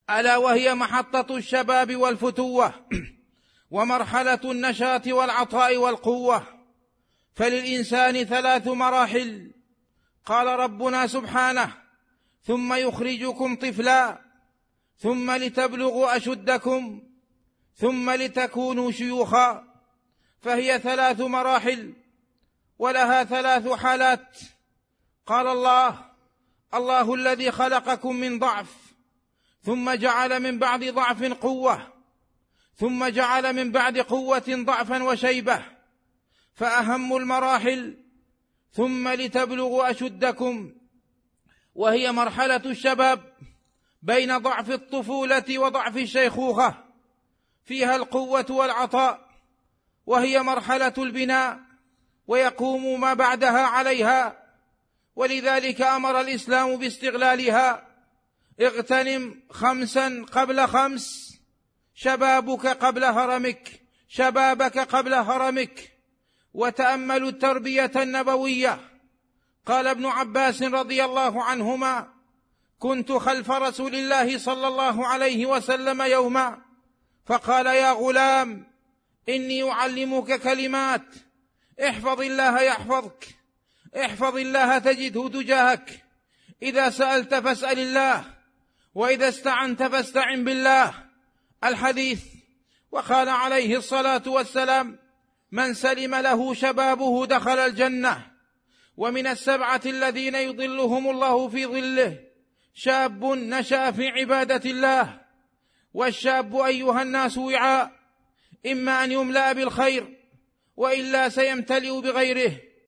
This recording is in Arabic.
ألا وهي محطة الشباب والفتوة ومرحلة النشاط والعطاء والقوة. فللإنسان 3 مراحل، قال ربنا سبحانه: ثم يخرجكم طفلا ثم لتبلغوا أشدكم ثم لتكونوا شيوخا. فهي 3 مراحل ولها 3 حالات. قال الله الذي خلقكم من ضعف ثم جعل من بعد ضعف قوة ثم جعل من بعد قوة ضعفا وشيبة. فأهم المراحل ثم لتبلغوا أشدكم، وهي مرحلة الشباب بين ضعف الطفولة وضعف الشيخوخة، فيها القوة والعطاء، وهي مرحلة البناء ويقوم ما بعدها عليها، ولذلك أمر الإسلام باستغلالها. اغتنم 5 قبل 5، شبابك قبل هرمك، شبابك قبل هرمك. وتأملوا التربية النبوية. قال ابن عباس رضي الله عنهما: كنت خلف رسول الله صلى الله عليه وسلم يوما فقال: يا غلام، إني أعلمك كلمات، احفظ الله يحفظك، احفظ الله تجده تجاهك، إذا سألت فاسأل الله، وإذا استعنت فاستعن بالله. الحديث. وقال عليه الصلاة والسلام: من سلم له شبابه دخل الجنة. ومن 7 الذين يظلهم الله في ظله شاب نشأ في عبادة الله. والشاب أيها الناس وعاء، إما أن يملأ بالخير وإلا سيمتلئ بغيره.